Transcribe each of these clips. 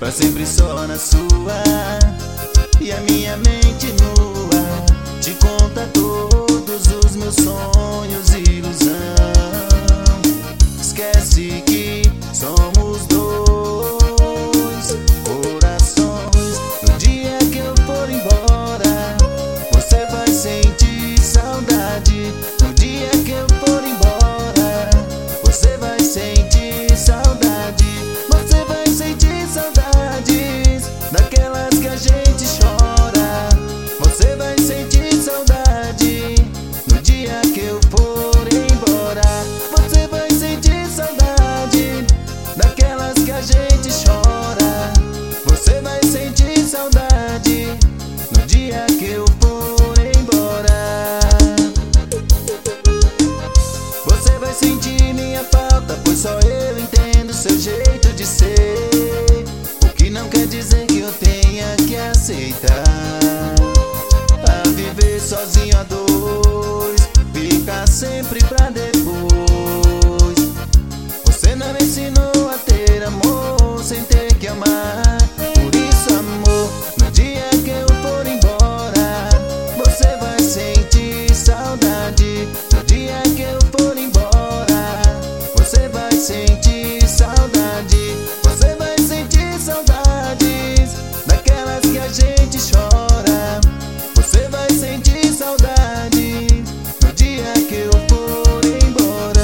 pra sempre só na sua. E a minha mente nua te conta todos os meus sonhos e ilusão. Esquece que somos dois corações. No dia que eu for embora, você vai sentir saudade. No dia que eu for embora, você vai sentir saudade. Você vai sentir saudades daquelas que a gente chora. Você vai sentir saudade no dia que eu for embora. Você vai sentir saudade daquelas que a gente chora. Você vai sentir saudade no dia que eu for embora. Você vai sentir minha falta, pois só eu entendo seu jeito de ser. O que não quer dizer que eu tenha que aceitar a viver sozinho a dois, ficar sempre pra depois. Você não me ensinou a ter amor sem ter que amar. Por isso, amor, no dia que eu for embora, você vai sentir saudade. No dia que eu for embora, você vai sentir saudade. Você vai sentir saudades daquelas que a gente chora. Você vai sentir saudade no dia que eu for embora.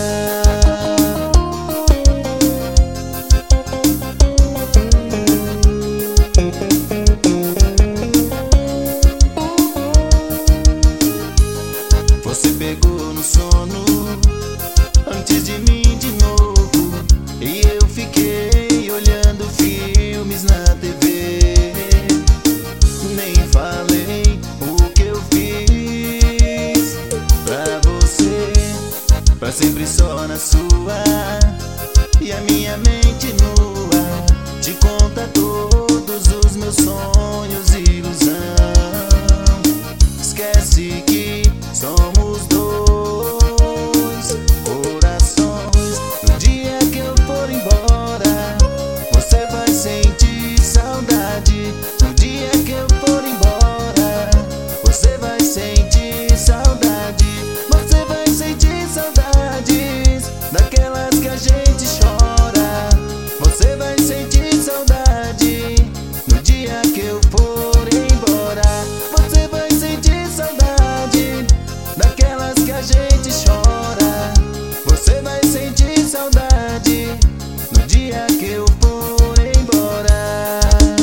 Você pegou no sono antes de mim de novo, e eu fiquei olhando filmes na TV. Nem falei o que eu fiz pra você, pra sempre só na sua. E a minha mente nua te conta todos os meus sonhos e ilusão. Esquece que somos dois corações. No dia que eu for embora, você vai sentir saudade. No dia que eu for embora, você vai sentir saudade. Você vai sentir saudades daquelas que a gente chora. Você vai sentir saudade no dia que eu for embora. Você vai sentir saudade daquelas que a gente chora. Você vai sentir saudade no dia que eu for embora.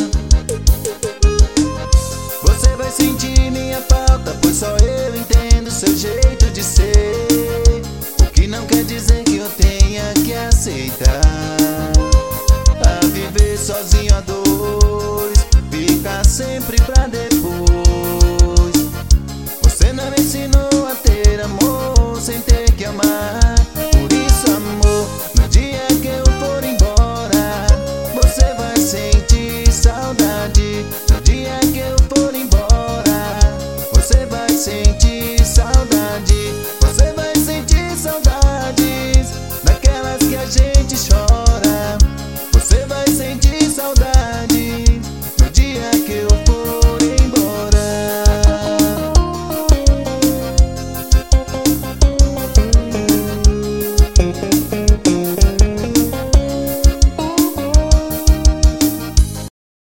Você vai sentir minha falta, pois só eu entendo seu jeito de ser. O que não quer dizer que eu tenha que aceitar a viver sozinho a dois, ficar sempre pra depois. Você não me ensinou a ter amor sem ter que amar. Por isso, amor, no dia que eu for embora, você vai sentir saudade. No dia que eu for embora, você vai sentir